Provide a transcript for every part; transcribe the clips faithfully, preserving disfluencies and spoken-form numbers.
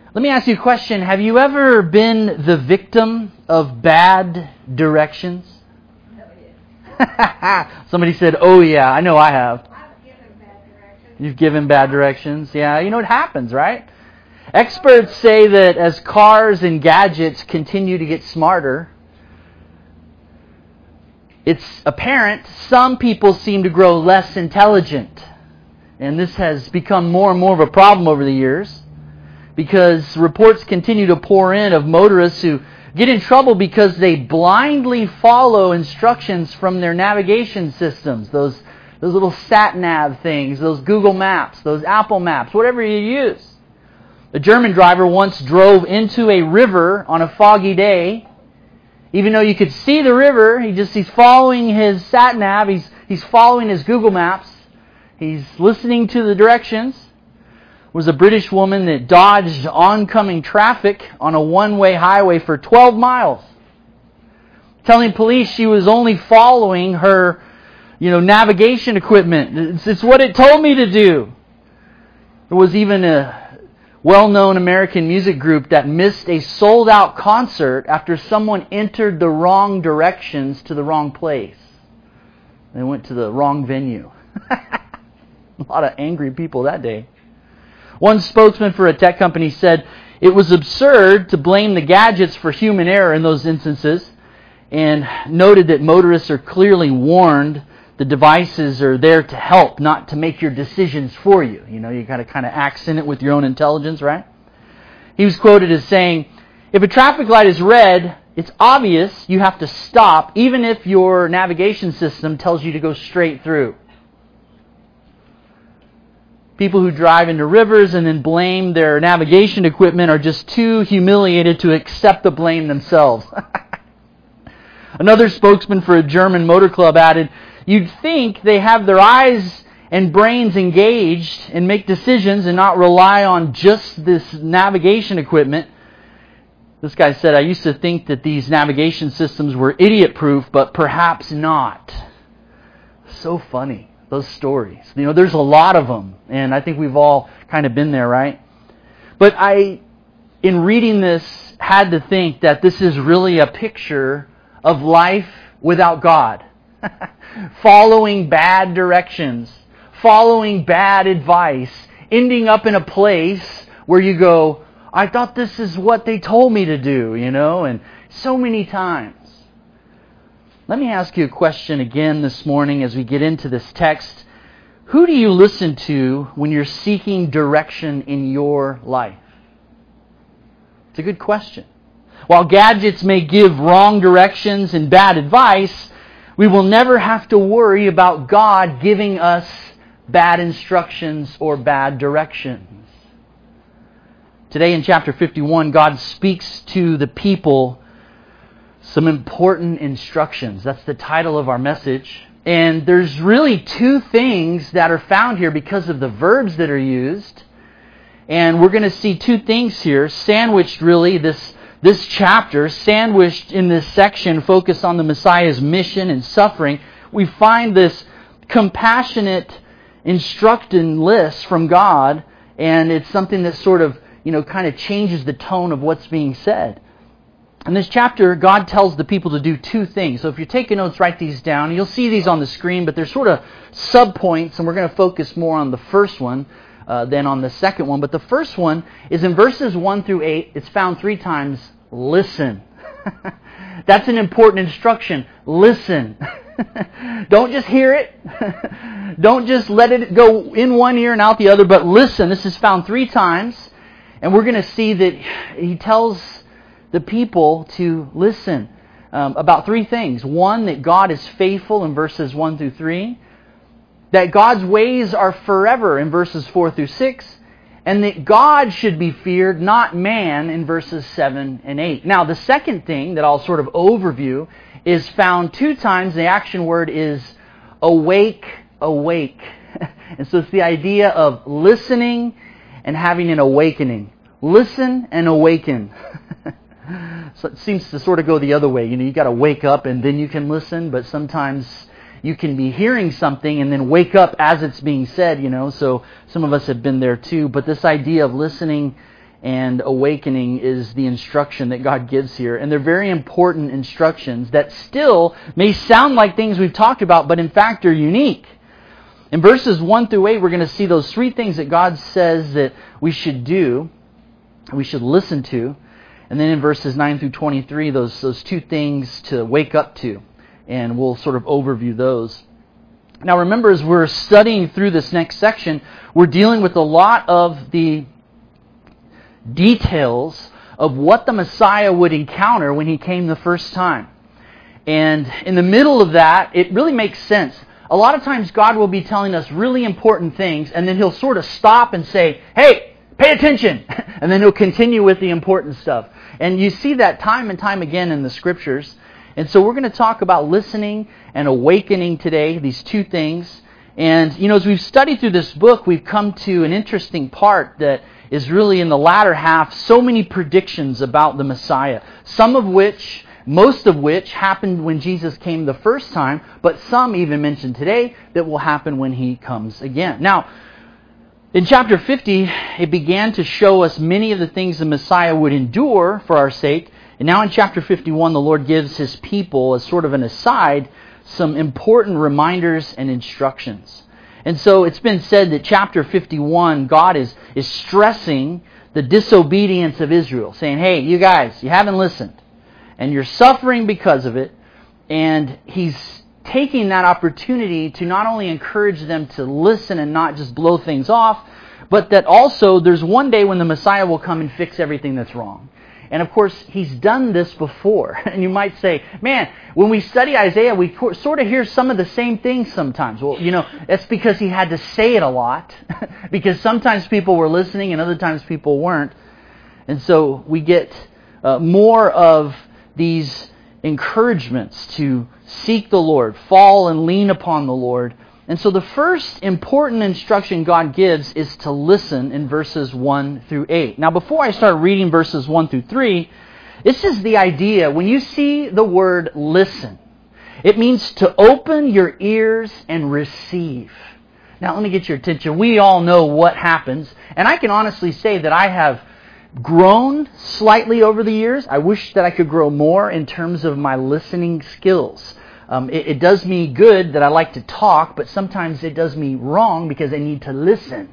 Let me ask you a question. Have you ever been the victim of bad directions? Oh, yeah. Somebody said, oh yeah, I know I have. I've given bad directions. You've given bad directions. Yeah, you know it happens, right? Experts say that as cars and gadgets continue to get smarter, it's apparent some people seem to grow less intelligent. And this has become more and more of a problem over the years, because reports continue to pour in of motorists who get in trouble because they blindly follow instructions from their navigation systems, those those little sat-nav things, those Google Maps, those Apple Maps, whatever you use. A German driver once drove into a river on a foggy day. Even though you could see the river, he just he's following his sat-nav, he's he's following his Google Maps, he's listening to the directions. Was a British woman that dodged oncoming traffic on a one-way highway for twelve miles, telling police she was only following her, you know, navigation equipment. It's, it's what it told me to do. There was even a well-known American music group that missed a sold-out concert after someone entered the wrong directions to the wrong place. They went to the wrong venue. A lot of angry people that day. One spokesman for a tech company said it was absurd to blame the gadgets for human error in those instances, and noted that motorists are clearly warned the devices are there to help, not to make your decisions for you. You know, you got to kind of accent it with your own intelligence, right? He was quoted as saying, if a traffic light is red, it's obvious you have to stop, even if your navigation system tells you to go straight through. People who drive into rivers and then blame their navigation equipment are just too humiliated to accept the blame themselves. Another spokesman for a German motor club added, you'd think they have their eyes and brains engaged and make decisions and not rely on just this navigation equipment. This guy said, I used to think that these navigation systems were idiot-proof, but perhaps not. So funny. Those stories. You know, there's a lot of them, and I think we've all kind of been there, right? But I, in reading this, had to think that this is really a picture of life without God. Following bad directions, following bad advice, ending up in a place where you go, I thought this is what they told me to do, you know, and so many times. Let me ask you a question again this morning as we get into this text. Who do you listen to when you're seeking direction in your life? It's a good question. While gadgets may give wrong directions and bad advice, we will never have to worry about God giving us bad instructions or bad directions. Today in chapter fifty-one, God speaks to the people some important instructions. That's the title of our message. And there's really two things that are found here because of the verbs that are used. And we're going to see two things here, sandwiched really, this, this chapter, sandwiched in this section, focused on the Messiah's mission and suffering. We find this compassionate instruction list from God, and it's something that sort of, you know, kind of changes the tone of what's being said. In this chapter, God tells the people to do two things. So if you're taking notes, write these down. You'll see these on the screen, but they're sort of sub-points, and we're going to focus more on the first one uh, than on the second one. But the first one is in verses one through eight. It's found three times. Listen. That's an important instruction. Listen. Don't just hear it. Don't just let it go in one ear and out the other, but listen. This is found three times, and we're going to see that he tells the people to listen um, about three things. One, that God is faithful in verses one through three. That God's ways are forever in verses four through six. And that God should be feared, not man, in verses seven and eight. Now, the second thing that I'll sort of overview is found two times. The action word is awake, awake. And so it's the idea of listening and having an awakening. Listen and awaken. So it seems to sort of go the other way. You know, you got to wake up and then you can listen, but sometimes you can be hearing something and then wake up as it's being said, you know. So some of us have been there too. But this idea of listening and awakening is the instruction that God gives here. And they're very important instructions that still may sound like things we've talked about, but in fact are unique. In verses one through eight, we're going to see those three things that God says that we should do, we should listen to. And then in verses nine through twenty-three, those, those two things to wake up to. And we'll sort of overview those. Now remember, as we're studying through this next section, we're dealing with a lot of the details of what the Messiah would encounter when He came the first time. And in the middle of that, it really makes sense. A lot of times God will be telling us really important things, and then He'll sort of stop and say, hey, pay attention! And then He'll continue with the important stuff. And you see that time and time again in the Scriptures. And so we're going to talk about listening and awakening today, these two things. And, you know, as we've studied through this book, we've come to an interesting part that is really in the latter half, so many predictions about the Messiah. Some of which, most of which, happened when Jesus came the first time, but some even mentioned today that will happen when He comes again. Now, in chapter fifty, it began to show us many of the things the Messiah would endure for our sake. And now in chapter fifty-one, the Lord gives His people, as sort of an aside, some important reminders and instructions. And so it's been said that chapter fifty-one, God is, is stressing the disobedience of Israel, saying, hey, you guys, you haven't listened, and you're suffering because of it. And He's taking that opportunity to not only encourage them to listen and not just blow things off, but that also there's one day when the Messiah will come and fix everything that's wrong. And of course, He's done this before. And you might say, man, when we study Isaiah, we sort of hear some of the same things sometimes. Well, you know, that's because He had to say it a lot. Because sometimes people were listening and other times people weren't. And so we get uh, more of these encouragements to seek the Lord, fall and lean upon the Lord. And so the first important instruction God gives is to listen in verses one through eight. Now before I start reading verses one through three, this is the idea. When you see the word listen, it means to open your ears and receive. Now let me get your attention. We all know what happens. And I can honestly say that I have grown slightly over the years. I wish that I could grow more in terms of my listening skills. Um, it, it does me good that I like to talk, but sometimes it does me wrong because I need to listen.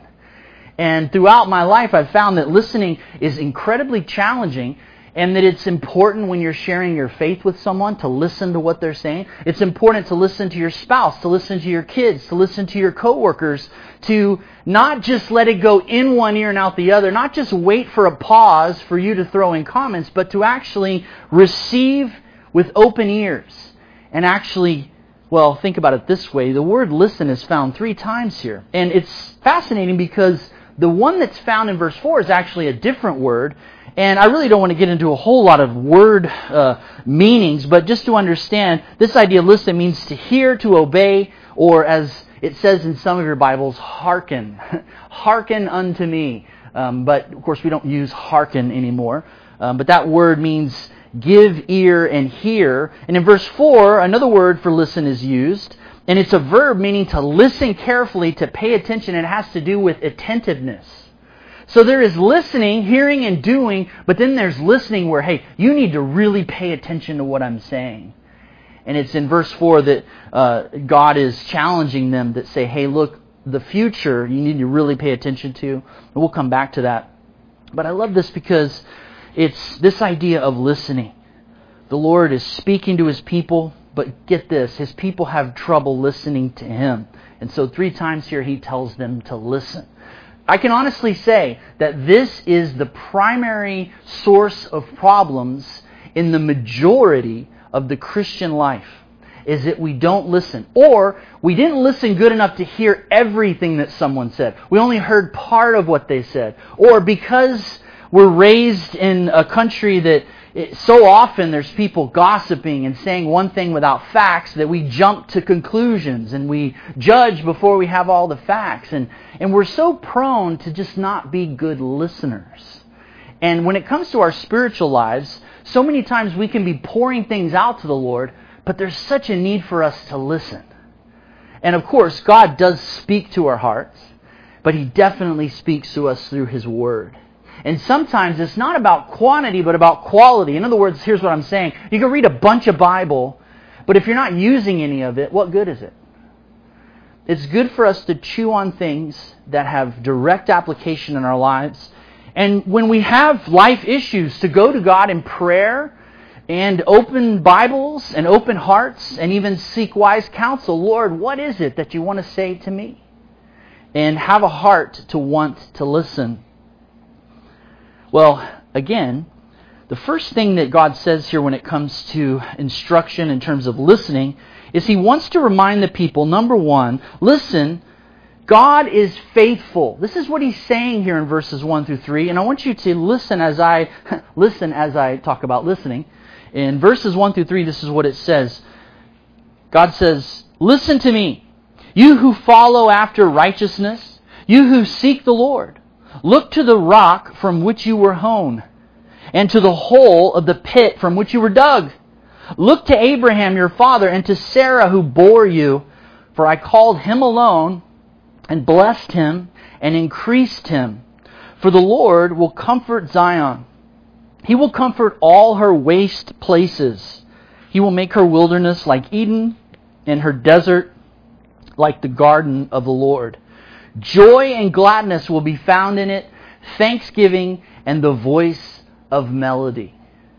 And throughout my life, I've found that listening is incredibly challenging, and that it's important when you're sharing your faith with someone to listen to what they're saying. It's important to listen to your spouse, to listen to your kids, to listen to your coworkers, to not just let it go in one ear and out the other, not just wait for a pause for you to throw in comments, but to actually receive with open ears. And actually, well, think about it this way. The word listen is found three times here. And it's fascinating because the one that's found in verse four is actually a different word. And I really don't want to get into a whole lot of word uh, meanings, but just to understand, this idea of listen means to hear, to obey, or as it says in some of your Bibles, hearken. Hearken unto me. Um, but, of course, we don't use hearken anymore. Um, but that word means give ear and hear. And in verse four, another word for listen is used. And it's a verb meaning to listen carefully, to pay attention. It has to do with attentiveness. So there is listening, hearing and doing, but then there's listening where, hey, you need to really pay attention to what I'm saying. And it's in verse four that uh, God is challenging them that say, hey, look, the future you need to really pay attention to. And we'll come back to that. But I love this because it's this idea of listening. The Lord is speaking to His people, but get this, His people have trouble listening to Him. And so three times here He tells them to listen. I can honestly say that this is the primary source of problems in the majority of the Christian life, is that we don't listen. Or we didn't listen good enough to hear everything that someone said. We only heard part of what they said. Or because we're raised in a country that it, so often there's people gossiping and saying one thing without facts that we jump to conclusions and we judge before we have all the facts. And, and we're so prone to just not be good listeners. And when it comes to our spiritual lives, so many times we can be pouring things out to the Lord, but there's such a need for us to listen. And of course, God does speak to our hearts, but He definitely speaks to us through His Word. And sometimes it's not about quantity, but about quality. In other words, here's what I'm saying. You can read a bunch of Bible, but if you're not using any of it, what good is it? It's good for us to chew on things that have direct application in our lives. And when we have life issues, to go to God in prayer and open Bibles and open hearts and even seek wise counsel. Lord, what is it that you want to say to me? And have a heart to want to listen. Well, again, the first thing that God says here when it comes to instruction in terms of listening is He wants to remind the people, number one, listen, God is faithful. This is what He's saying here in verses one through three, and I want you to listen as I listen as I talk about listening. In verses one through three, this is what it says. God says, listen to me, you who follow after righteousness, you who seek the Lord. Look to the rock from which you were hewn, and to the hole of the pit from which you were dug. Look to Abraham your father, and to Sarah who bore you, for I called him alone, and blessed him, and increased him. For the Lord will comfort Zion. He will comfort all her waste places. He will make her wilderness like Eden, and her desert like the garden of the Lord. Joy and gladness will be found in it, thanksgiving and the voice of melody.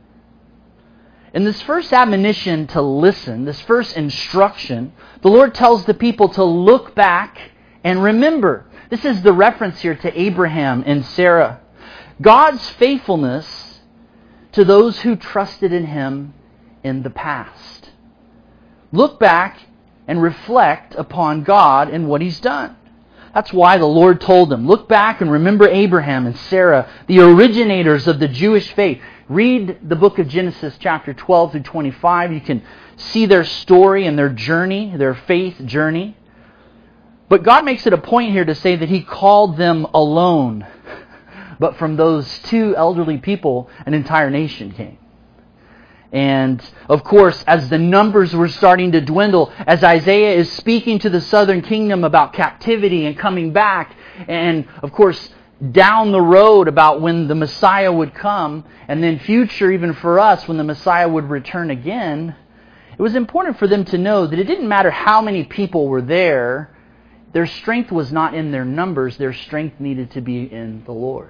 In this first admonition to listen, this first instruction, the Lord tells the people to look back and remember. This is the reference here to Abraham and Sarah. God's faithfulness to those who trusted in Him in the past. Look back and reflect upon God and what He's done. That's why the Lord told them, look back and remember Abraham and Sarah, the originators of the Jewish faith. Read the book of Genesis chapter twelve through twenty-five. You can see their story and their journey, their faith journey. But God makes it a point here to say that He called them alone. But from those two elderly people, an entire nation came. And, of course, as the numbers were starting to dwindle, as Isaiah is speaking to the southern kingdom about captivity and coming back, and, of course, down the road about when the Messiah would come, and then future even for us when the Messiah would return again, it was important for them to know that it didn't matter how many people were there. Their strength was not in their numbers. Their strength needed to be in the Lord.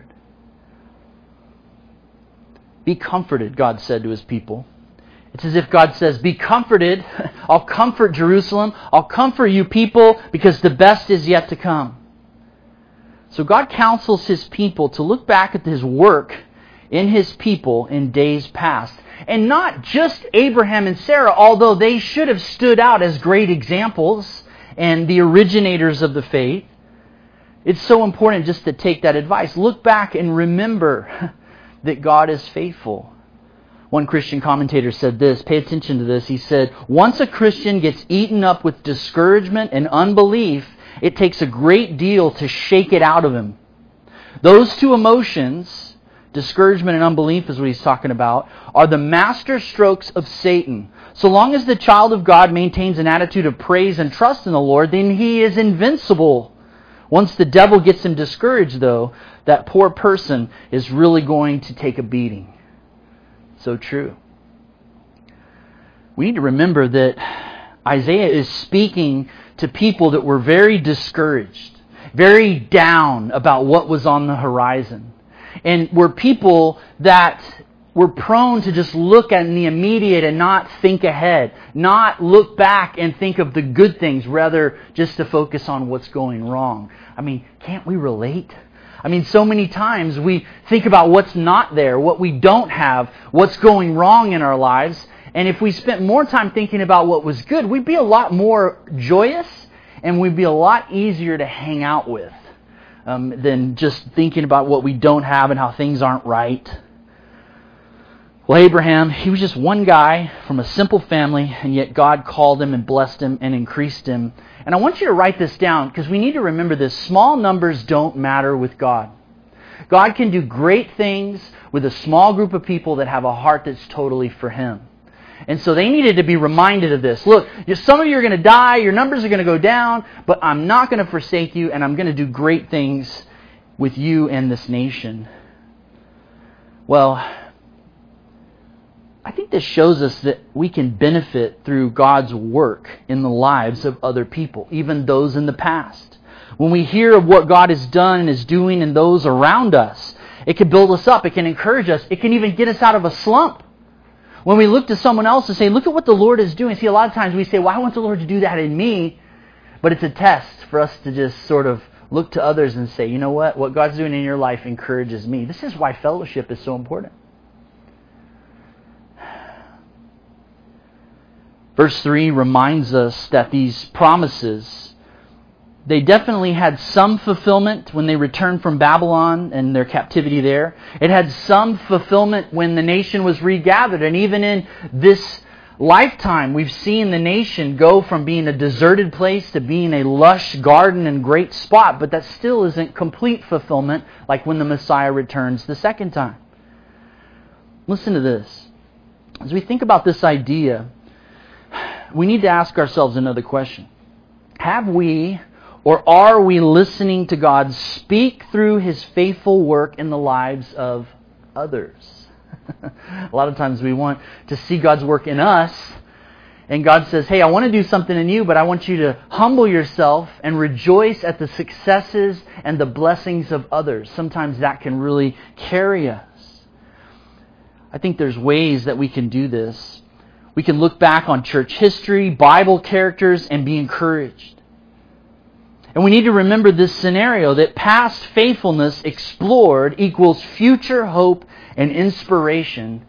Be comforted, God said to His people. It's as if God says, be comforted. I'll comfort Jerusalem. I'll comfort you people because the best is yet to come. So God counsels His people to look back at His work in His people in days past. And not just Abraham and Sarah, although they should have stood out as great examples and the originators of the faith. It's so important just to take that advice. Look back and remember that God is faithful. One Christian commentator said this, pay attention to this. He said, once a Christian gets eaten up with discouragement and unbelief, it takes a great deal to shake it out of him. Those two emotions, discouragement and unbelief is what he's talking about, are the master strokes of Satan. So long as the child of God maintains an attitude of praise and trust in the Lord, then he is invincible. Once the devil gets him discouraged, though, that poor person is really going to take a beating. So true. We need to remember that Isaiah is speaking to people that were very discouraged, very down about what was on the horizon, and were people that were prone to just look at the immediate and not think ahead, not look back and think of the good things, rather just to focus on what's going wrong. I mean, can't we relate? I mean, so many times we think about what's not there, what we don't have, what's going wrong in our lives. And if we spent more time thinking about what was good, we'd be a lot more joyous and we'd be a lot easier to hang out with um, than just thinking about what we don't have and how things aren't right. Well, Abraham, he was just one guy from a simple family, and yet God called him and blessed him and increased him. And I want you to write this down because we need to remember this. Small numbers don't matter with God. God can do great things with a small group of people that have a heart that's totally for Him. And so they needed to be reminded of this. Look, some of you are going to die, your numbers are going to go down, but I'm not going to forsake you, and I'm going to do great things with you and this nation. Well, I think this shows us that we can benefit through God's work in the lives of other people, even those in the past. When we hear of what God has done and is doing in those around us, it can build us up, it can encourage us, it can even get us out of a slump. When we look to someone else and say, look at what the Lord is doing. See, a lot of times we say, well, I want the Lord to do that in me. But it's a test for us to just sort of look to others and say, you know what? What God's doing in your life encourages me. This is why fellowship is so important. Verse three reminds us that these promises, they definitely had some fulfillment when they returned from Babylon and their captivity there. It had some fulfillment when the nation was regathered. And even in this lifetime, we've seen the nation go from being a deserted place to being a lush garden and great spot. But that still isn't complete fulfillment like when the Messiah returns the second time. Listen to this. As we think about this idea, we need to ask ourselves another question. Have we or are we listening to God speak through His faithful work in the lives of others? A lot of times we want to see God's work in us, and God says, hey, I want to do something in you, but I want you to humble yourself and rejoice at the successes and the blessings of others. Sometimes that can really carry us. I think there's ways that we can do this. We can look back on church history, Bible characters, and be encouraged. And we need to remember this scenario that past faithfulness explored equals future hope and inspiration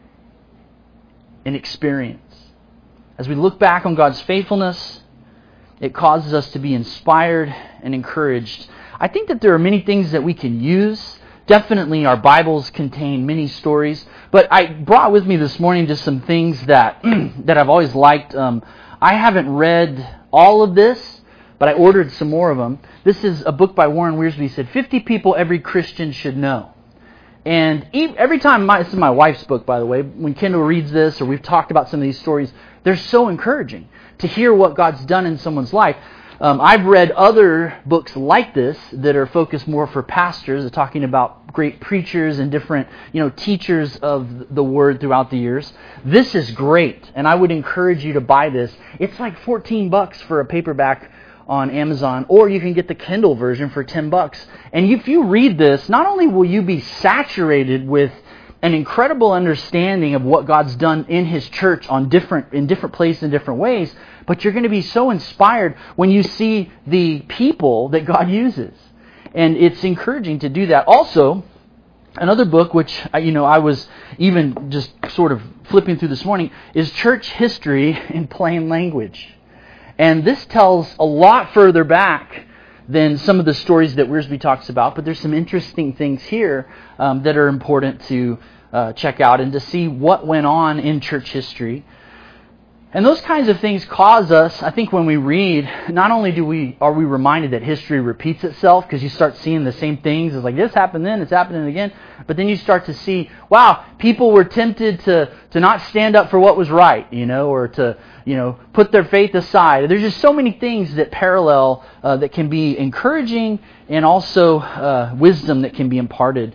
and experience. As we look back on God's faithfulness, it causes us to be inspired and encouraged. I think that there are many things that we can use. Definitely our Bibles contain many stories, but I brought with me this morning just some things that that I've always liked. Um, I haven't read all of this, but I ordered some more of them. This is a book by Warren Wiersbe. He said, fifty people every Christian should know. And every time, my, this is my wife's book, by the way, when Kendall reads this or we've talked about some of these stories, they're so encouraging to hear what God's done in someone's life. Um, I've read other books like this that are focused more for pastors, talking about great preachers and different, you know, teachers of the Word throughout the years. This is great, and I would encourage you to buy this. It's like fourteen bucks for a paperback on Amazon, or you can get the Kindle version for ten bucks. And if you read this, not only will you be saturated with an incredible understanding of what God's done in His church on different in different places in different ways, but you're going to be so inspired when you see the people that God uses. And it's encouraging to do that. Also, another book which you know I was even just sort of flipping through this morning is Church History in Plain Language. And this tells a lot further back than some of the stories that Wiersbe talks about, but there's some interesting things here um, that are important to uh, check out and to see what went on in church history. And those kinds of things cause us, I think when we read, not only do we are we reminded that history repeats itself, because you start seeing the same things, it's like this happened then, it's happening again, but then you start to see, wow, people were tempted to, to not stand up for what was right, you know, or to, you know, put their faith aside. There's just so many things that parallel uh, that can be encouraging and also uh, wisdom that can be imparted.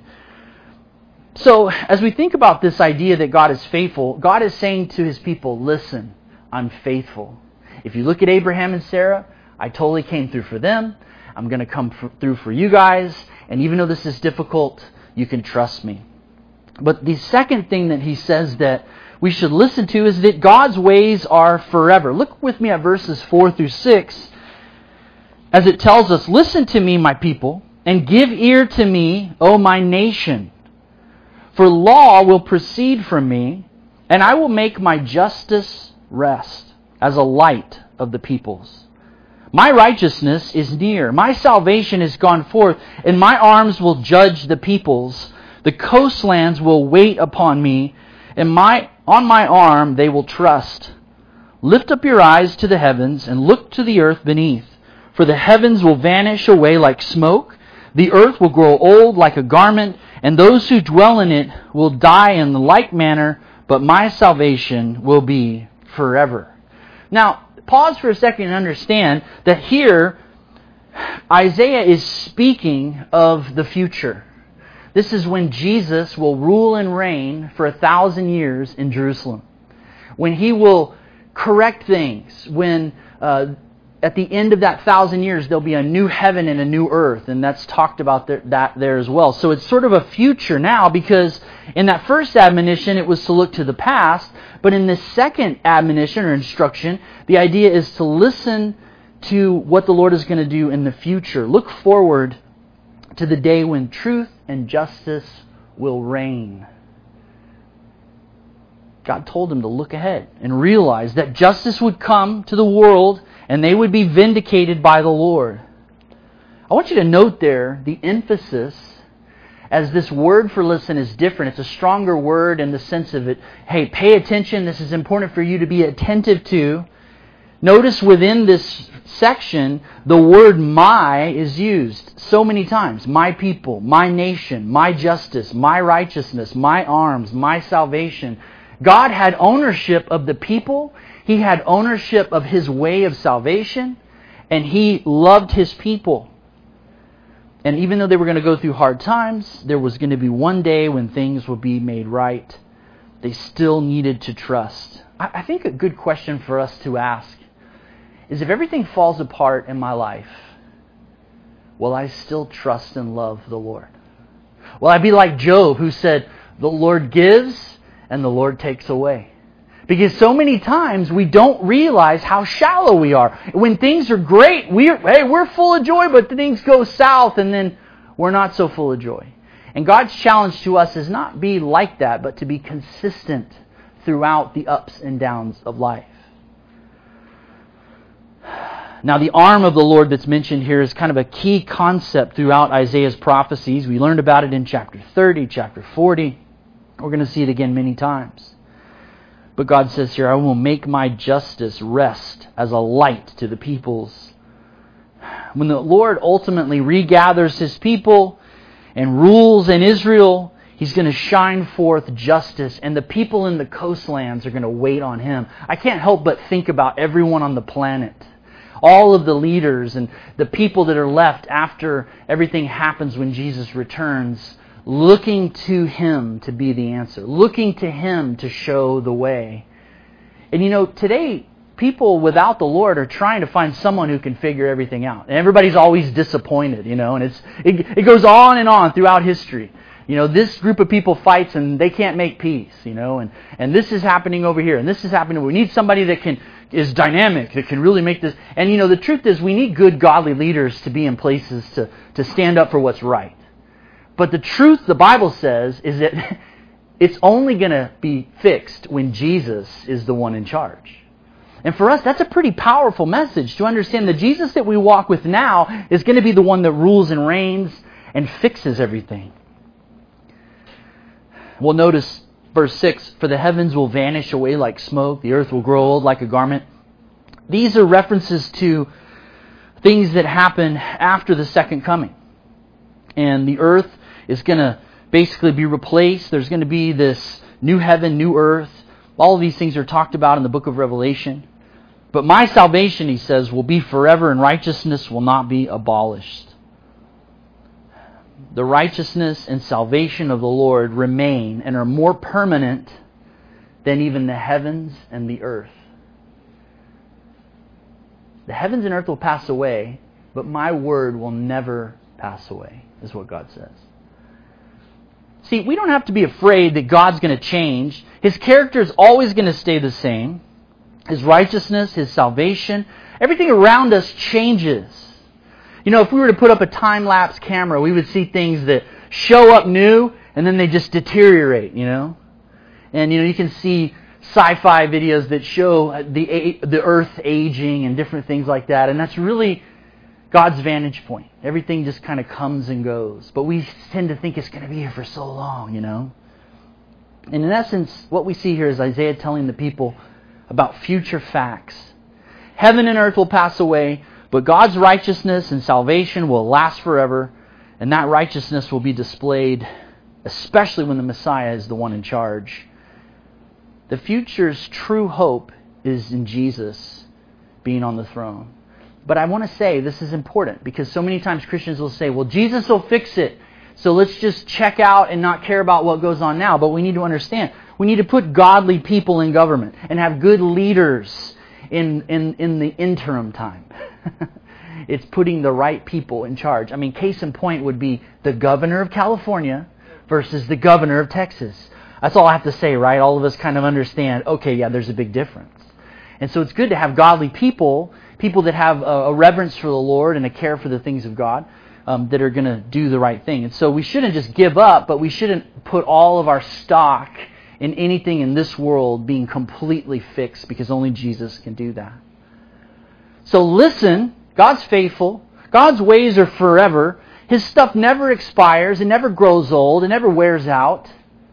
So as we think about this idea that God is faithful, God is saying to His people, listen, I'm faithful. If you look at Abraham and Sarah, I totally came through for them. I'm going to come for, through for you guys. And even though this is difficult, you can trust me. But the second thing that He says that we should listen to is that God's ways are forever. Look with me at verses four through six as it tells us, listen to me, my people, and give ear to me, O my nation. For law will proceed from me, and I will make my justice rest as a light of the peoples. My righteousness is near. My salvation is gone forth, and my arms will judge the peoples. The coastlands will wait upon me, and my on my arm they will trust. Lift up your eyes to the heavens, and look to the earth beneath. For the heavens will vanish away like smoke. The earth will grow old like a garment, and those who dwell in it will die in the like manner, but my salvation will be forever. Now, pause for a second and understand that here Isaiah is speaking of the future. This is when Jesus will rule and reign for a thousand years in Jerusalem. When He will correct things. When uh, at the end of that thousand years there'll be a new heaven and a new earth. And that's talked about there, that there as well. So it's sort of a future now, because in that first admonition it was to look to the past. But in this second admonition or instruction, the idea is to listen to what the Lord is going to do in the future. Look forward to the day when truth and justice will reign. God told him to look ahead and realize that justice would come to the world and they would be vindicated by the Lord. I want you to note there the emphasis, as this word for listen is different. It's a stronger word in the sense of it, hey, pay attention, this is important for you to be attentive to. Notice within this section, the word my is used so many times. My people, my nation, my justice, my righteousness, my arms, my salvation. God had ownership of the people. He had ownership of His way of salvation. And He loved His people. And even though they were going to go through hard times, there was going to be one day when things would be made right. They still needed to trust. I think a good question for us to ask is, if everything falls apart in my life, will I still trust and love the Lord? Will I be like Job, who said, the Lord gives and the Lord takes away? Because so many times we don't realize how shallow we are. When things are great, we're, hey, we're full of joy, but things go south and then we're not so full of joy. And God's challenge to us is not be like that, but to be consistent throughout the ups and downs of life. Now, the arm of the Lord that's mentioned here is kind of a key concept throughout Isaiah's prophecies. We learned about it in chapter thirty, chapter forty. We're going to see it again many times. But God says here, I will make my justice rest as a light to the peoples. When the Lord ultimately regathers His people and rules in Israel, He's going to shine forth justice, and the people in the coastlands are going to wait on Him. I can't help but think about everyone on the planet. All of the leaders and the people that are left after everything happens when Jesus returns, looking to Him to be the answer, looking to Him to show the way. And you know, today, people without the Lord are trying to find someone who can figure everything out. And everybody's always disappointed, you know, and it's it, it goes on and on throughout history. You know, this group of people fights and they can't make peace, you know, and, and this is happening over here, and this is happening. We need somebody that can is dynamic, that can really make this. And you know, the truth is we need good, godly leaders to be in places to, to stand up for what's right. But the truth, the Bible says, is that it's only going to be fixed when Jesus is the one in charge. And for us, that's a pretty powerful message, to understand the Jesus that we walk with now is going to be the one that rules and reigns and fixes everything. Well, notice verse six, for the heavens will vanish away like smoke, the earth will grow old like a garment. These are references to things that happen after the second coming. And the earth is going to basically be replaced. There's going to be this new heaven, new earth. All of these things are talked about in the book of Revelation. But my salvation, he says, will be forever, and righteousness will not be abolished. The righteousness and salvation of the Lord remain and are more permanent than even the heavens and the earth. The heavens and earth will pass away, but my word will never pass away, is what God says. See, we don't have to be afraid that God's going to change. His character is always going to stay the same. His righteousness, His salvation, everything around us changes. You know, if we were to put up a time-lapse camera, we would see things that show up new and then they just deteriorate, you know. And, you know, you can see sci-fi videos that show the the earth aging and different things like that. And that's really God's vantage point. Everything just kind of comes and goes. But we tend to think it's going to be here for so long, you know. And in essence, what we see here is Isaiah telling the people about future facts. Heaven and earth will pass away, but God's righteousness and salvation will last forever, and that righteousness will be displayed, especially when the Messiah is the one in charge. The future's true hope is in Jesus being on the throne. But I want to say this is important, because so many times Christians will say, well, Jesus will fix it. So let's just check out and not care about what goes on now. But we need to understand, we need to put godly people in government and have good leaders in, in, in the interim time. It's putting the right people in charge. I mean, case in point would be the governor of California versus the governor of Texas. That's all I have to say, right? All of us kind of understand, okay, yeah, there's a big difference. And so it's good to have godly people, people that have a, a reverence for the Lord and a care for the things of God, um, that are going to do the right thing. And so we shouldn't just give up, but we shouldn't put all of our stock in anything in this world being completely fixed, because only Jesus can do that. So listen, God's faithful. God's ways are forever. His stuff never expires. It never grows old. It never wears out.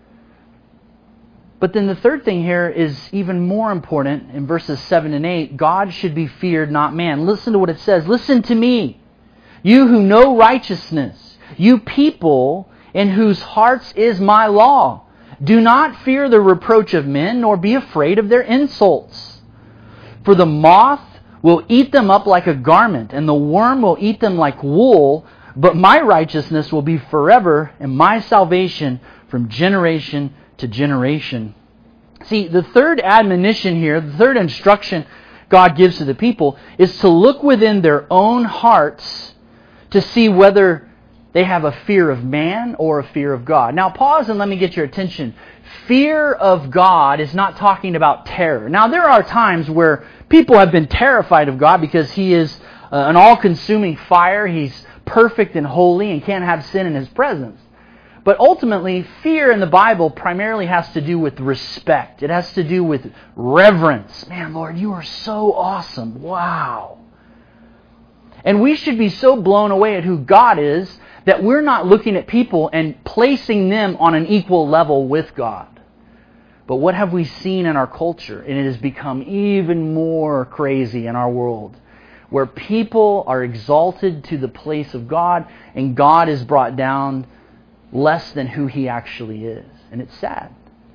But then the third thing here is even more important in verses seven and eight. God should be feared, not man. Listen to what it says. Listen to me, you who know righteousness, you people in whose hearts is my law. Do not fear the reproach of men, nor be afraid of their insults. For the moth will eat them up like a garment, and the worm will eat them like wool. But my righteousness will be forever, and my salvation from generation to generation. See, the third admonition here, the third instruction God gives to the people is to look within their own hearts to see whether they have a fear of man or a fear of God. Now pause and let me get your attention. Fear of God is not talking about terror. Now there are times where people have been terrified of God because He is uh, an all-consuming fire. He's perfect and holy and can't have sin in His presence. But ultimately, fear in the Bible primarily has to do with respect. It has to do with reverence. Man, Lord, you are so awesome. Wow. And we should be so blown away at who God is that we're not looking at people and placing them on an equal level with God. But what have we seen in our culture? And it has become even more crazy in our world, where people are exalted to the place of God and God is brought down less than who He actually is. And it's sad.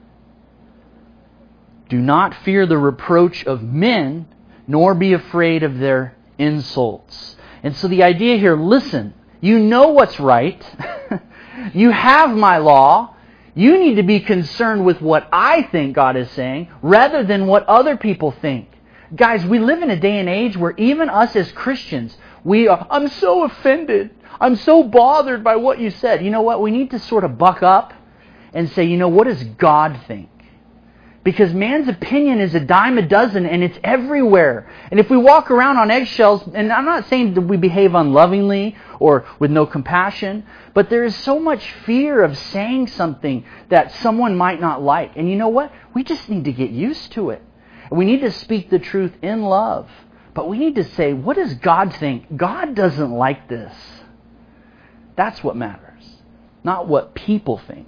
Do not fear the reproach of men, nor be afraid of their insults. And so the idea here, listen, you know what's right. You have my law. You need to be concerned with what I think God is saying rather than what other people think. Guys, we live in a day and age where even us as Christians, we are, I'm so offended. I'm so bothered by what you said. You know what? We need to sort of buck up and say, you know, what does God think? Because man's opinion is a dime a dozen and it's everywhere. And if we walk around on eggshells, and I'm not saying that we behave unlovingly or with no compassion, but there is so much fear of saying something that someone might not like. And you know what? We just need to get used to it. We need to speak the truth in love. But we need to say, what does God think? God doesn't like this. That's what matters, not what people think.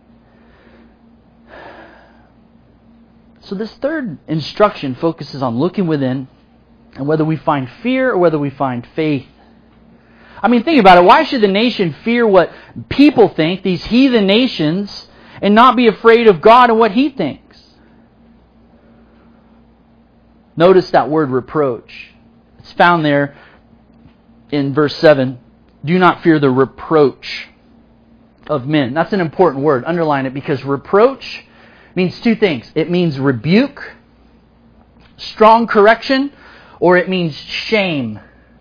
So this third instruction focuses on looking within and whether we find fear or whether we find faith. I mean, think about it. Why should the nation fear what people think, these heathen nations, and not be afraid of God and what He thinks? Notice that word reproach. It's found there in verse seven. Do not fear the reproach of men. That's an important word. Underline it, because reproach means two things. It means rebuke, strong correction, or it means shame.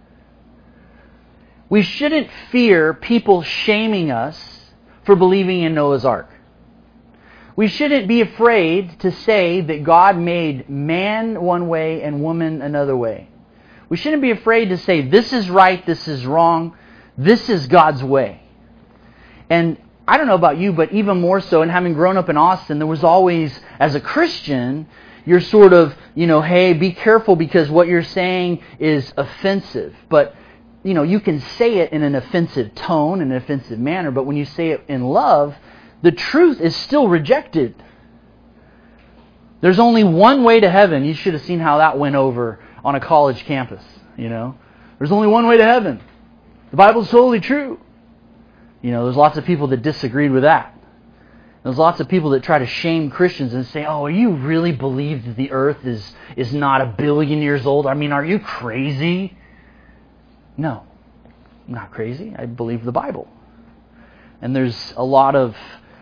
We shouldn't fear people shaming us for believing in Noah's Ark. We shouldn't be afraid to say that God made man one way and woman another way. We shouldn't be afraid to say this is right, this is wrong, this is God's way. And I don't know about you, but even more so, and having grown up in Austin, there was always, as a Christian, you're sort of, you know, hey, be careful because what you're saying is offensive. But, you know, you can say it in an offensive tone, in an offensive manner, but when you say it in love, the truth is still rejected. There's only one way to heaven. You should have seen how that went over on a college campus, you know. There's only one way to heaven. The Bible's totally true. You know, there's lots of people that disagreed with that. There's lots of people that try to shame Christians and say, oh, you really believe that the earth is, is not a billion years old? I mean, are you crazy? No, I'm not crazy. I believe the Bible. And there's a lot of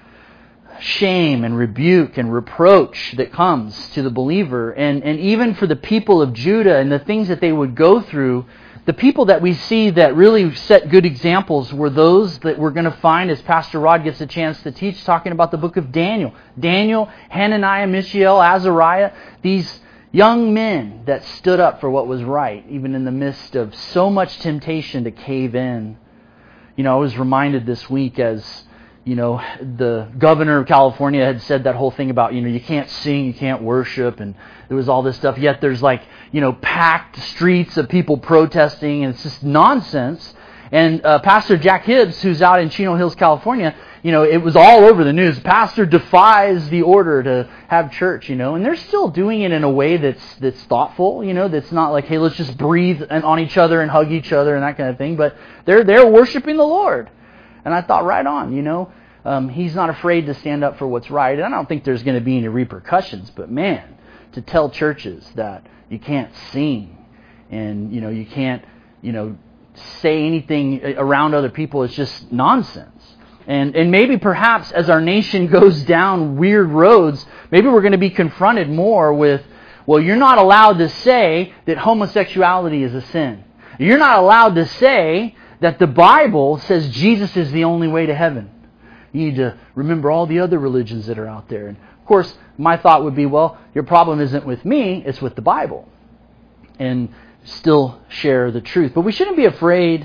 shame and rebuke and reproach that comes to the believer. And, and even for the people of Judah and the things that they would go through, the people that we see that really set good examples were those that we're going to find as Pastor Rod gets a chance to teach, talking about the book of Daniel. Daniel, Hananiah, Mishael, Azariah, these young men that stood up for what was right, even in the midst of so much temptation to cave in. You know, I was reminded this week as, you know, the governor of California had said that whole thing about, you know, you can't sing, you can't worship, and there was all this stuff. Yet there's like, you know, packed streets of people protesting, and it's just nonsense. And uh, Pastor Jack Hibbs, who's out in Chino Hills, California, you know, it was all over the news. Pastor defies the order to have church, you know, and they're still doing it in a way that's that's thoughtful, you know, that's not like, hey, let's just breathe on each other and hug each other and that kind of thing. But they're they're worshiping the Lord. And I thought, right on, you know, um, he's not afraid to stand up for what's right. And I don't think there's going to be any repercussions. But man, to tell churches that you can't sing and, you know, you can't, you know, say anything around other people is just nonsense. And and maybe perhaps as our nation goes down weird roads, maybe we're going to be confronted more with, well, you're not allowed to say that homosexuality is a sin. You're not allowed to say that the Bible says Jesus is the only way to heaven. You need to remember all the other religions that are out there. And of course, my thought would be, well, your problem isn't with me, it's with the Bible. And still share the truth. But we shouldn't be afraid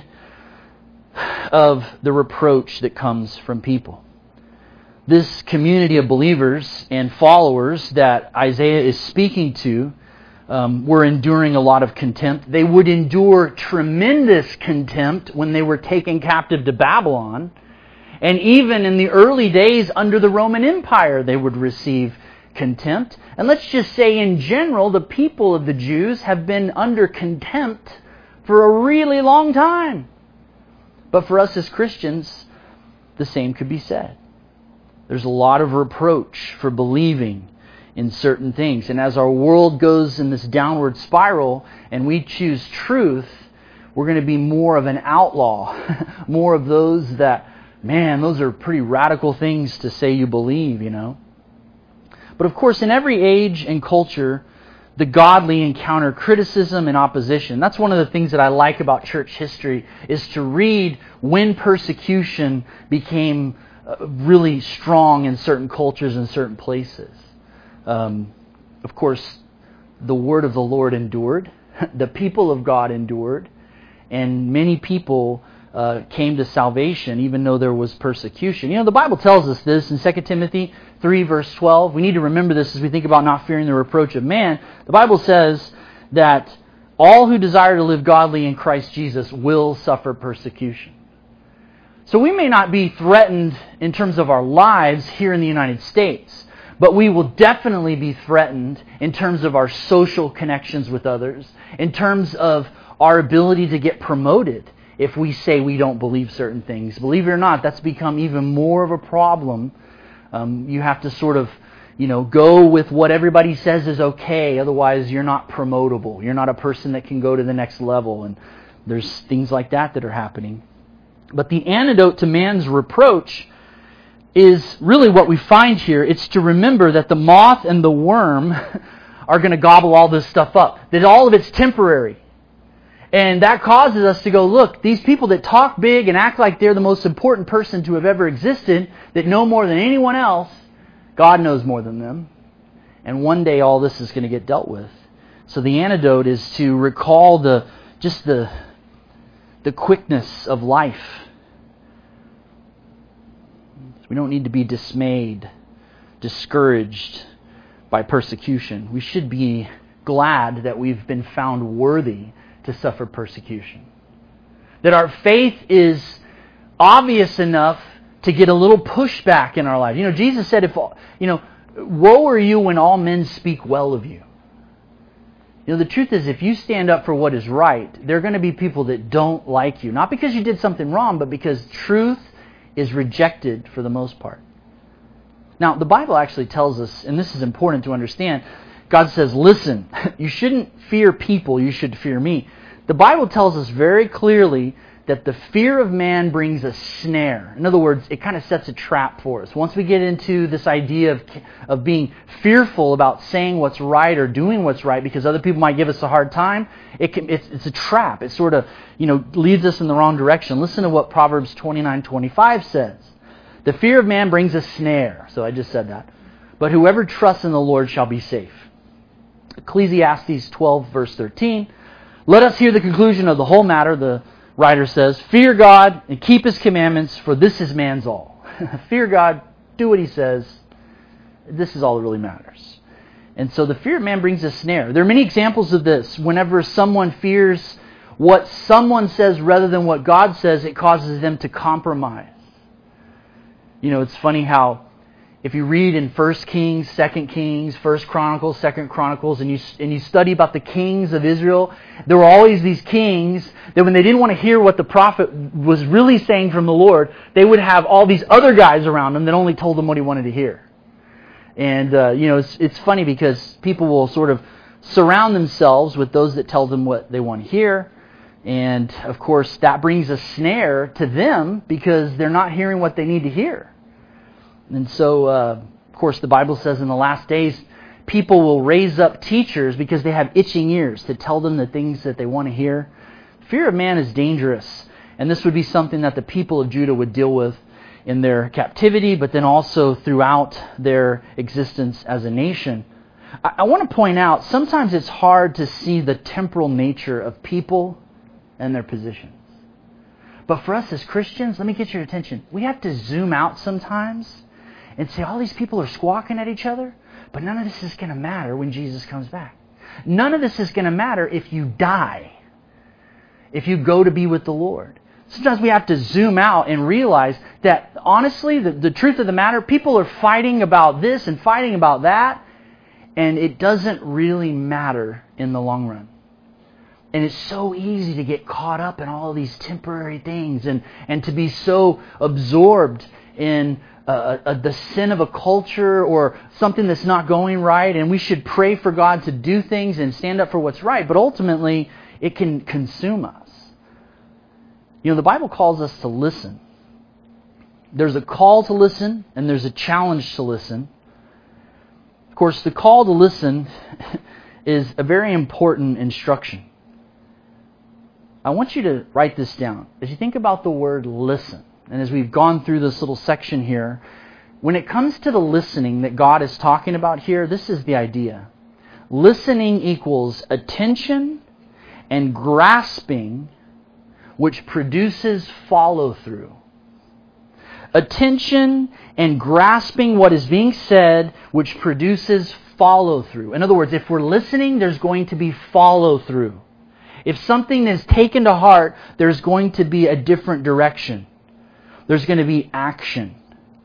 of the reproach that comes from people. This community of believers and followers that Isaiah is speaking to um, were enduring a lot of contempt. They would endure tremendous contempt when they were taken captive to Babylon. And even in the early days under the Roman Empire, they would receive contempt. And let's just say in general, the people of the Jews have been under contempt for a really long time. But for us as Christians, the same could be said. There's a lot of reproach for believing in certain things. And as our world goes in this downward spiral and we choose truth, we're going to be more of an outlaw. More of those that, man, those are pretty radical things to say you believe, you know. But of course, in every age and culture, the godly encounter criticism and opposition. That's one of the things that I like about church history, is to read when persecution became really strong in certain cultures and certain places. Um, of course, the word of the Lord endured. The people of God endured. And many people uh, came to salvation even though there was persecution. You know, the Bible tells us this in Second Timothy three verse twelve. We need to remember this as we think about not fearing the reproach of man. The Bible says that all who desire to live godly in Christ Jesus will suffer persecution. So we may not be threatened in terms of our lives here in the United States, but we will definitely be threatened in terms of our social connections with others, in terms of our ability to get promoted if we say we don't believe certain things. Believe it or not, that's become even more of a problem. Um, you have to sort of, you know, go with what everybody says is okay. Otherwise, you're not promotable. You're not a person that can go to the next level. And there's things like that that are happening. But the antidote to man's reproach is really what we find here. It's to remember that the moth and the worm are going to gobble all this stuff up. That all of it's temporary. And that causes us to go, look, these people that talk big and act like they're the most important person to have ever existed, that know more than anyone else, God knows more than them. And one day all this is going to get dealt with. So the antidote is to recall the just the the quickness of life. We don't need to be dismayed, discouraged by persecution. We should be glad that we've been found worthy to suffer persecution. That our faith is obvious enough to get a little pushback in our life. You know, Jesus said, if you know, woe are you when all men speak well of you. You know, the truth is, if you stand up for what is right, there are going to be people that don't like you. Not because you did something wrong, but because truth is rejected for the most part. Now, the Bible actually tells us, and this is important to understand, God says, listen, you shouldn't fear people, you should fear me. The Bible tells us very clearly that the fear of man brings a snare. In other words, it kind of sets a trap for us. Once we get into this idea of, of being fearful about saying what's right or doing what's right because other people might give us a hard time, it can, it's, it's a trap. It sort of, you know, leads us in the wrong direction. Listen to what Proverbs twenty-nine twenty-five says. The fear of man brings a snare. So I just said that. But whoever trusts in the Lord shall be safe. Ecclesiastes twelve verse thirteen. Let us hear the conclusion of the whole matter. The writer says, fear God and keep His commandments, for this is man's all. Fear God, do what He says. This is all that really matters. And so the fear of man brings a snare. There are many examples of this. Whenever someone fears what someone says rather than what God says, it causes them to compromise. You know, it's funny how if you read in First Kings, Second Kings, First Chronicles, Second Chronicles, and you and you study about the kings of Israel, there were always these kings that when they didn't want to hear what the prophet was really saying from the Lord, they would have all these other guys around them that only told them what he wanted to hear. And, uh, you know, it's, it's funny because people will sort of surround themselves with those that tell them what they want to hear. And, of course, that brings a snare to them because they're not hearing what they need to hear. And so, uh, of course, the Bible says in the last days, people will raise up teachers because they have itching ears to tell them the things that they want to hear. Fear of man is dangerous. And this would be something that the people of Judah would deal with in their captivity, but then also throughout their existence as a nation. I, I want to point out, sometimes it's hard to see the temporal nature of people and their positions. But for us as Christians, let me get your attention. We have to zoom out sometimes and say, all these people are squawking at each other, but none of this is going to matter when Jesus comes back. None of this is going to matter if you die, if you go to be with the Lord. Sometimes we have to zoom out and realize that, honestly, the, the truth of the matter, people are fighting about this and fighting about that, and it doesn't really matter in the long run. And it's so easy to get caught up in all of these temporary things and, and to be so absorbed in uh, uh, the sin of a culture or something that's not going right. And we should pray for God to do things and stand up for what's right. But ultimately, it can consume us. You know, the Bible calls us to listen. There's a call to listen and there's a challenge to listen. Of course, the call to listen is a very important instruction. I want you to write this down. As you think about the word listen, and as we've gone through this little section here, when it comes to the listening that God is talking about here, this is the idea. Listening equals attention and grasping, which produces follow-through. Attention and grasping what is being said, which produces follow-through. In other words, if we're listening, there's going to be follow-through. If something is taken to heart, there's going to be a different direction. There's going to be action.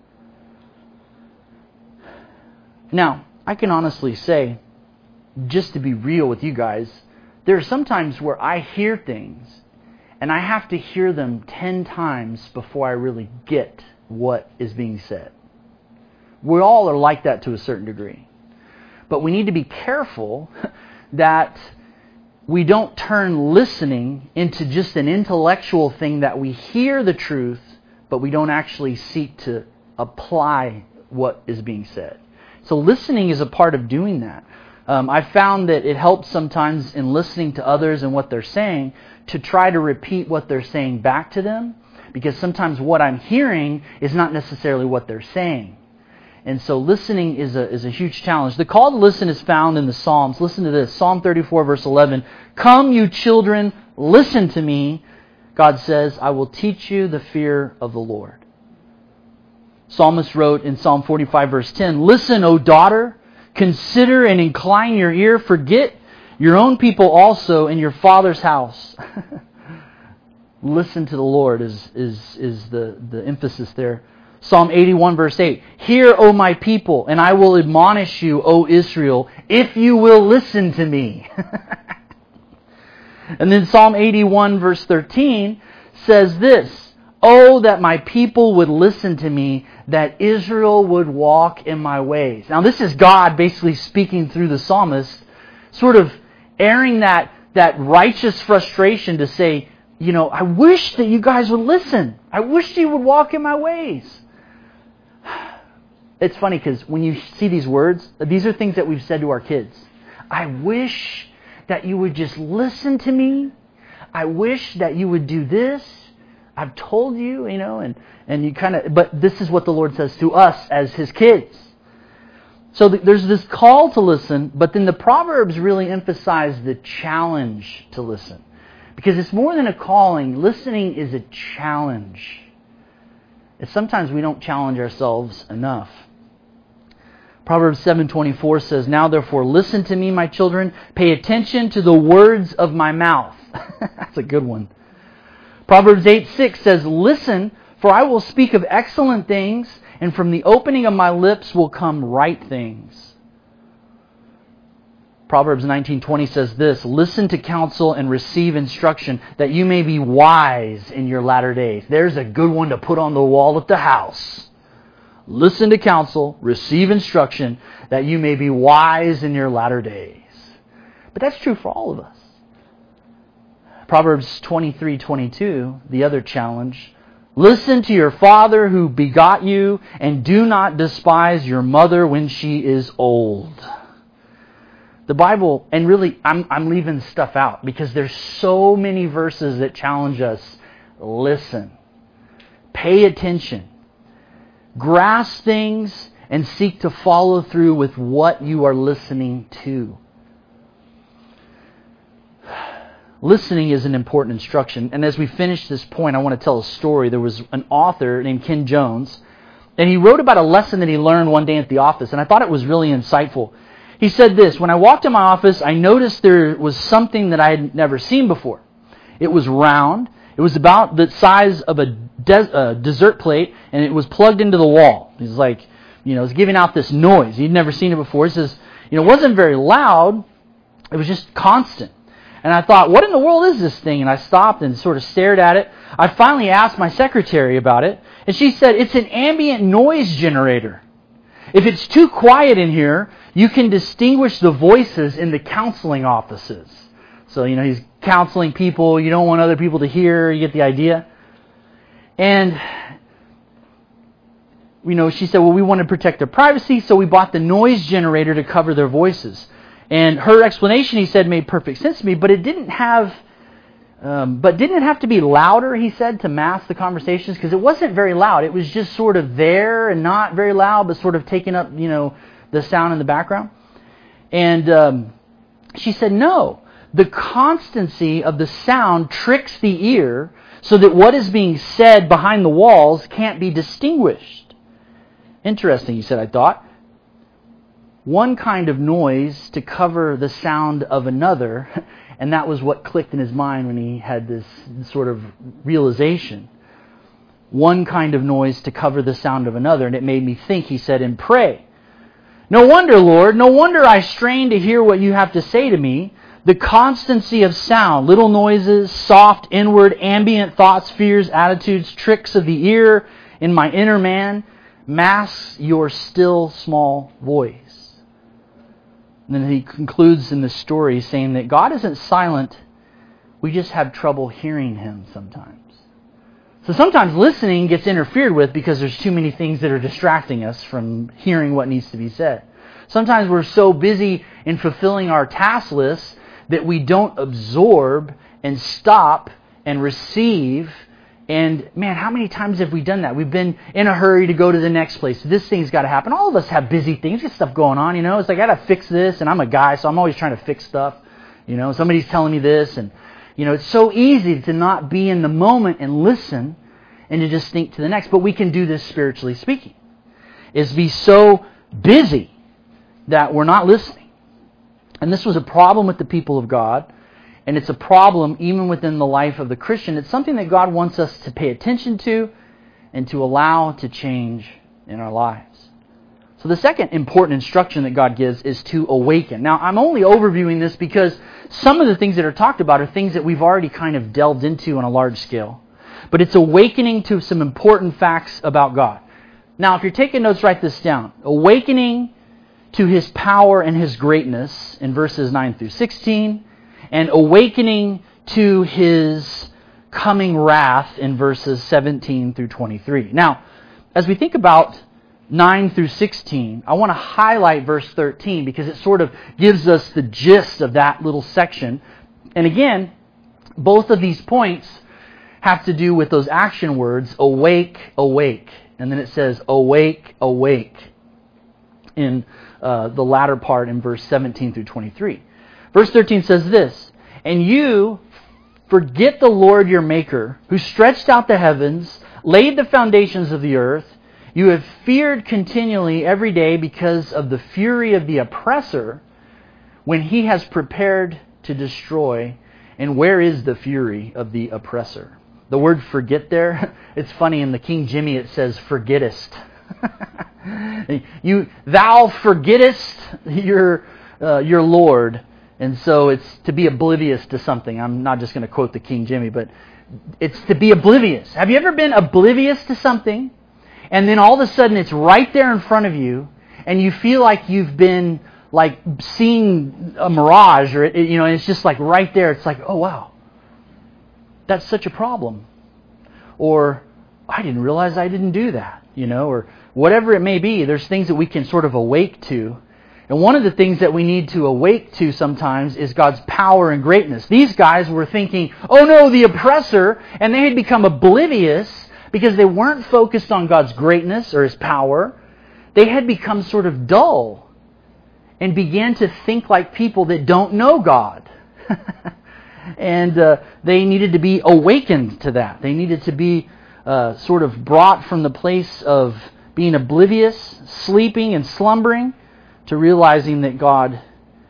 Now, I can honestly say, just to be real with you guys, there are some times where I hear things and I have to hear them ten times before I really get what is being said. We all are like that to a certain degree. But we need to be careful that we don't turn listening into just an intellectual thing that we hear the truth, but we don't actually seek to apply what is being said. So listening is a part of doing that. Um, I found that it helps sometimes in listening to others and what they're saying to try to repeat what they're saying back to them, because sometimes what I'm hearing is not necessarily what they're saying. And so listening is a is a huge challenge. The call to listen is found in the Psalms. Listen to this. Psalm thirty-four, verse eleven. Come, you children, listen to me. God says, I will teach you the fear of the Lord. Psalmist wrote in Psalm forty-five, verse ten, listen, O daughter, consider and incline your ear. Forget your own people also in your father's house. Listen to the Lord is, is, is the, the emphasis there. Psalm eighty-one, verse eight. Hear, O my people, and I will admonish you, O Israel, if you will listen to me. And then Psalm eighty-one, verse thirteen says this. Oh, that my people would listen to me, that Israel would walk in my ways. Now this is God basically speaking through the psalmist, sort of airing that, that righteous frustration to say, you know, I wish that you guys would listen. I wish you would walk in my ways. It's funny because when you see these words, these are things that we've said to our kids. I wish that you would just listen to me. I wish that you would do this. I've told you, you know, and, and you kind of, but this is what the Lord says to us as His kids. So th- there's this call to listen, but then the Proverbs really emphasize the challenge to listen. Because it's more than a calling. Listening is a challenge. It's sometimes we don't challenge ourselves enough. Proverbs seven twenty-four says, "Now therefore listen to me, my children. Pay attention to the words of my mouth." That's a good one. Proverbs eight six says, "Listen, for I will speak of excellent things, and from the opening of my lips will come right things." Proverbs nineteen twenty says this, "Listen to counsel and receive instruction, that you may be wise in your latter days." There's a good one to put on the wall at the house. Listen to counsel, receive instruction, that you may be wise in your latter days. But that's true for all of us. Proverbs twenty-three twenty-two, the other challenge. "Listen to your father who begot you, and do not despise your mother when she is old." The Bible, and really, I'm, I'm leaving stuff out because there's so many verses that challenge us. Listen. Pay attention. Grasp things and seek to follow through with what you are listening to. Listening is an important instruction. And as we finish this point, I want to tell a story. There was an author named Ken Jones, and he wrote about a lesson that he learned one day at the office, and I thought it was really insightful. He said this, "When I walked in my office, I noticed there was something that I had never seen before. It was round. It was about the size of a des- uh, dessert plate, and it was plugged into the wall." He's like, you know, it's giving out this noise. He'd never seen it before. He says, you know, it wasn't very loud. It was just constant. And I thought, what in the world is this thing? And I stopped and sort of stared at it. I finally asked my secretary about it, and she said, "It's an ambient noise generator. If it's too quiet in here, you can distinguish the voices in the counseling offices." So, you know, he's counseling people. You don't want other people to hear. You get the idea. And, you know, she said, well, we want to protect their privacy, so we bought the noise generator to cover their voices. And her explanation, he said, made perfect sense to me, but it didn't have, um, but didn't it have to be louder, he said, to mask the conversations? Because it wasn't very loud. It was just sort of there and not very loud, but sort of taking up, you know, the sound in the background. And um, she said, no. The constancy of the sound tricks the ear so that what is being said behind the walls can't be distinguished. Interesting, he said, I thought. One kind of noise to cover the sound of another, and that was what clicked in his mind when he had this sort of realization. One kind of noise to cover the sound of another, and it made me think, he said, and pray. No wonder, Lord, no wonder I strain to hear what you have to say to me. The constancy of sound, little noises, soft, inward, ambient thoughts, fears, attitudes, tricks of the ear in my inner man, masks your still small voice. And then he concludes in the story saying that God isn't silent, we just have trouble hearing Him sometimes. So sometimes listening gets interfered with because there's too many things that are distracting us from hearing what needs to be said. Sometimes we're so busy in fulfilling our task lists that we don't absorb and stop and receive. And man, how many times have we done that? We've been in a hurry to go to the next place. This thing's got to happen. All of us have busy things, get stuff going on, you know. It's like, I got to fix this, and I'm a guy, so I'm always trying to fix stuff. You know, somebody's telling me this, and, you know, it's so easy to not be in the moment and listen and to just think to the next. But we can do this spiritually speaking, is be so busy that we're not listening. And this was a problem with the people of God. And it's a problem even within the life of the Christian. It's something that God wants us to pay attention to and to allow to change in our lives. So the second important instruction that God gives is to awaken. Now, I'm only overviewing this because some of the things that are talked about are things that we've already kind of delved into on a large scale. But it's awakening to some important facts about God. Now, if you're taking notes, write this down. Awakening to His power and His greatness in verses nine through sixteen. And awakening to His coming wrath in verses seventeen through twenty-three. Now, as we think about nine through sixteen, I want to highlight verse thirteen because it sort of gives us the gist of that little section. And again, both of these points have to do with those action words, awake, awake. And then it says, awake, awake, in uh, the latter part in verse seventeen through twenty-three. Verse thirteen says this, and you forget the Lord your Maker, who stretched out the heavens, laid the foundations of the earth. You have feared continually every day because of the fury of the oppressor when he has prepared to destroy. And where is the fury of the oppressor? The word forget there, it's funny, in the King Jimmy it says forgettest. you, thou forgettest your, uh, your Lord. And so it's to be oblivious to something. I'm not just going to quote the King Jimmy, but it's to be oblivious. Have you ever been oblivious to something? And then all of a sudden it's right there in front of you, and you feel like you've been like seeing a mirage, or it, you know, it's just like right there. It's like, oh wow, that's such a problem. Or I didn't realize I didn't do that, you know, or whatever it may be. There's things that we can sort of awake to. And one of the things that we need to awake to sometimes is God's power and greatness. These guys were thinking, oh no, the oppressor, and they had become oblivious because they weren't focused on God's greatness or His power. They had become sort of dull and began to think like people that don't know God. and uh, they needed to be awakened to that. They needed to be uh, sort of brought from the place of being oblivious, sleeping and slumbering, to realizing that God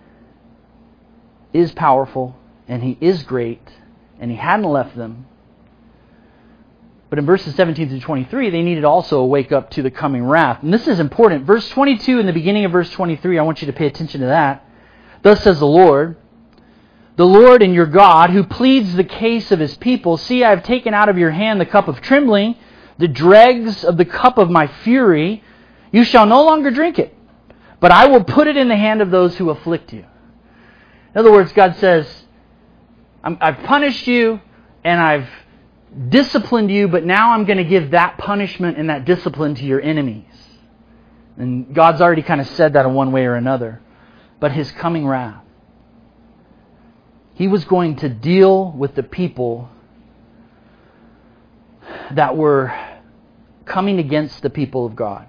is powerful and He is great and He hadn't left them. But in verses seventeen through twenty-three, they needed also to wake up to the coming wrath. And this is important. Verse twenty-two, in the beginning of verse twenty-three, I want you to pay attention to that. Thus says the Lord, the Lord and your God, who pleads the case of His people, see, I have taken out of your hand the cup of trembling, the dregs of the cup of my fury. You shall no longer drink it, but I will put it in the hand of those who afflict you. In other words, God says, I've punished you and I've disciplined you, but now I'm going to give that punishment and that discipline to your enemies. And God's already kind of said that in one way or another. But His coming wrath. He was going to deal with the people that were coming against the people of God.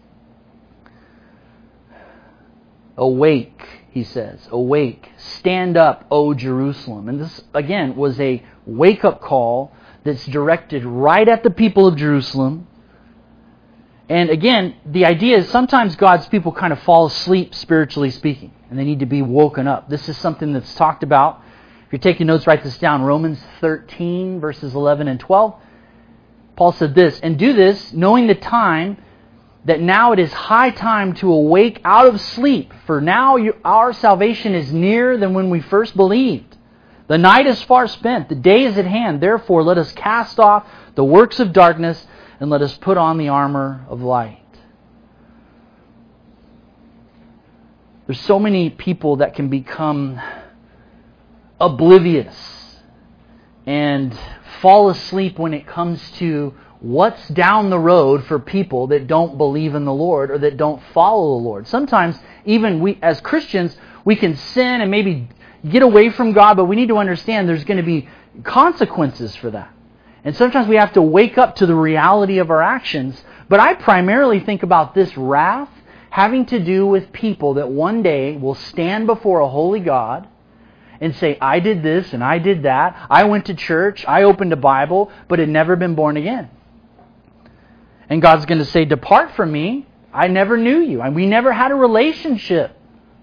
Awake, He says. Awake. Stand up, O Jerusalem. And this, again, was a wake-up call that's directed right at the people of Jerusalem. And again, the idea is sometimes God's people kind of fall asleep, spiritually speaking, and they need to be woken up. This is something that's talked about. If you're taking notes, write this down. Romans thirteen, verses eleven and twelve. Paul said this, and do this, knowing the time, that now it is high time to awake out of sleep, for now you, our salvation is nearer than when we first believed. The night is far spent, the day is at hand. Therefore, let us cast off the works of darkness and let us put on the armor of light. There's so many people that can become oblivious and fall asleep when it comes to what's down the road for people that don't believe in the Lord or that don't follow the Lord. Sometimes, even we as Christians, we can sin and maybe get away from God, but we need to understand there's going to be consequences for that. And sometimes we have to wake up to the reality of our actions. But I primarily think about this wrath having to do with people that one day will stand before a holy God and say, I did this and I did that. I went to church, I opened a Bible, but had never been born again. And God's going to say, depart from me. I never knew you. And we never had a relationship.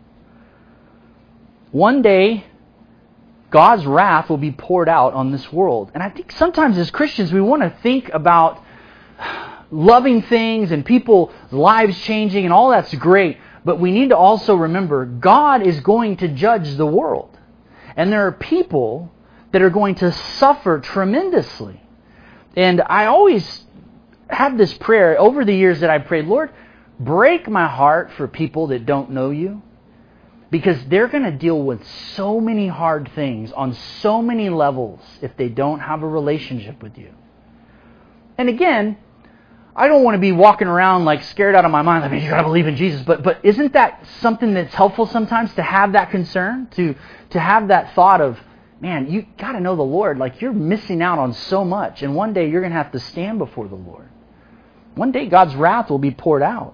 One day, God's wrath will be poured out on this world. And I think sometimes as Christians, we want to think about loving things and people's lives changing, and all that's great. But we need to also remember, God is going to judge the world. And there are people that are going to suffer tremendously. And I always had this prayer over the years that I prayed, Lord, break my heart for people that don't know you. Because they're going to deal with so many hard things on so many levels if they don't have a relationship with you. And again, I don't want to be walking around like scared out of my mind, like, you got to believe in Jesus. But but isn't that something that's helpful sometimes, to have that concern, to to have that thought of, man, you got to know the Lord. Like, you're missing out on so much, and one day you're going to have to stand before the Lord. One day God's wrath will be poured out.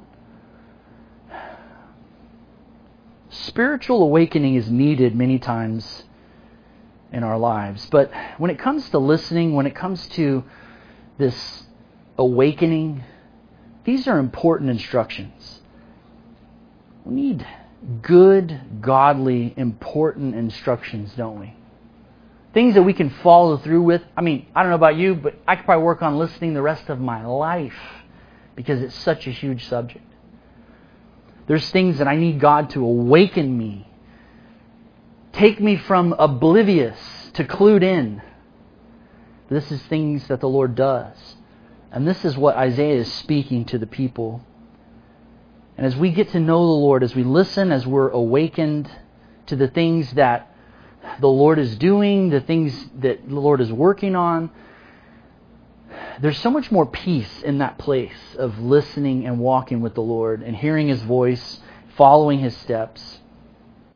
Spiritual awakening is needed many times in our lives. But when it comes to listening, when it comes to this awakening, these are important instructions. We need good, godly, important instructions, don't we? Things that we can follow through with. I mean, I don't know about you, but I could probably work on listening the rest of my life because it's such a huge subject. There's things that I need God to awaken me. Take me from oblivious to clued in. This is things that the Lord does. And this is what Isaiah is speaking to the people. And as we get to know the Lord, as we listen, as we're awakened to the things that the Lord is doing, the things that the Lord is working on, there's so much more peace in that place of listening and walking with the Lord and hearing His voice, following His steps.